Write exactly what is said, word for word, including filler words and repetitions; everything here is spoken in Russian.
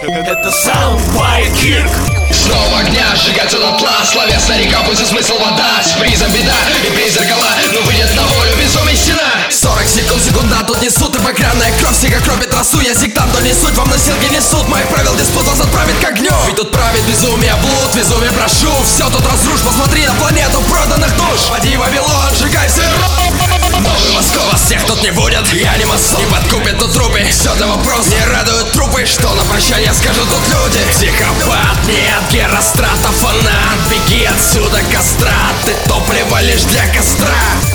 Это Soundbite King. Снова огня, сжигаться дотла. Словесная река, пусть и смысл вода. С призом беда и приз зеркала. Но выйдет на волю безумие стена. Сорок секунд, секунда, тут несут. И багряная кровь, снега кропит росу. Я сектант, но не суть, вам носилки несут. Моих правил диспут вас отправит к огню. Ведь тут правит безумие, блуд, безумие прошу. Все тут разрушь, посмотри на планету проданных душ. Води Вавилон, сжигай все. Новый Москва, вас всех тут не будет. Я не масон, не подкупит тут трупы. Все для вопроса, не радуют трупы. Что на прощание скажут тут люди? Психопат, нет, Герострата, фанат. Беги отсюда, кастрат. Ты топливо лишь для костра.